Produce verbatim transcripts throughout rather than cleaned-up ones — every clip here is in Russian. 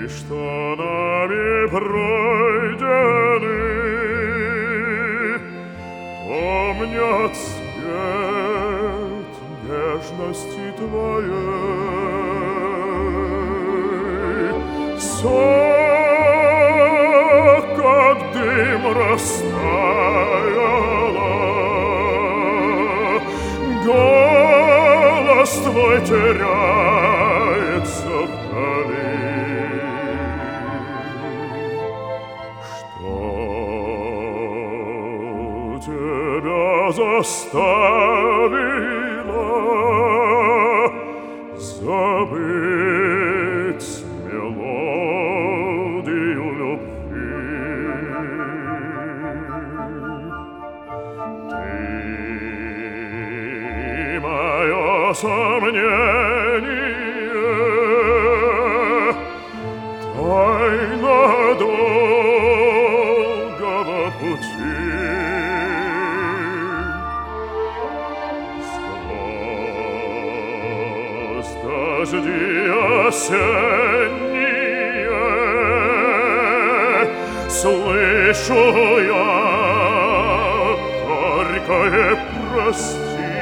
что нами пройдены, помнят свет нежности Твоей. Все, как дым, растаяло, голос Твой теряется вдали. Что Тебя заставило забыть мелодию любви? Ты мое сомнение, тайна долгого пути. Дожди осенние слышу я горькое прости.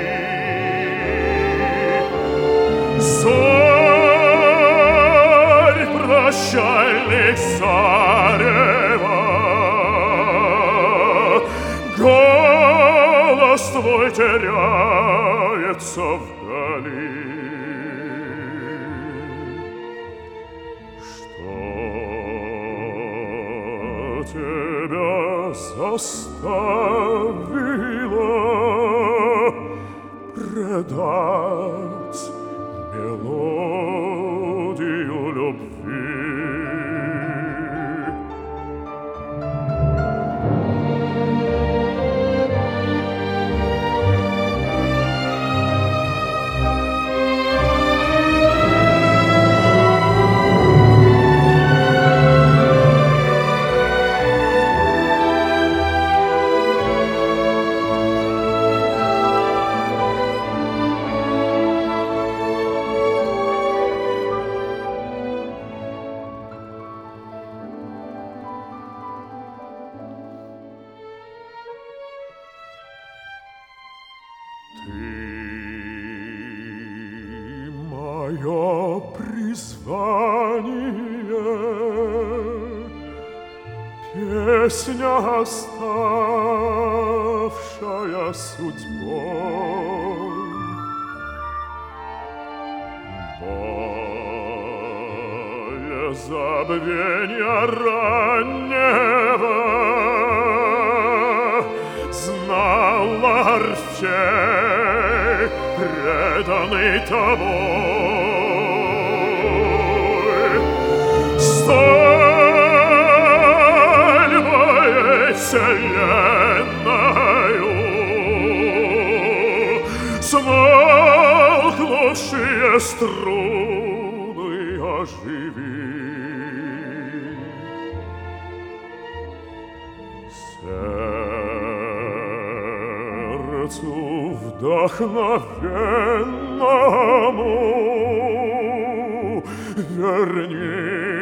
Зарь прощальных зарева, голос Твой теряется вдали. Тебя заставило предать мелодию любви? Мое призвание, песня, оставшая судьбой. Боль забвенья раннего знала Орфей, преданный Тобой. Сталь моей вселенною, смолкнувшие струны оживи. Сердцу вдохновенному верни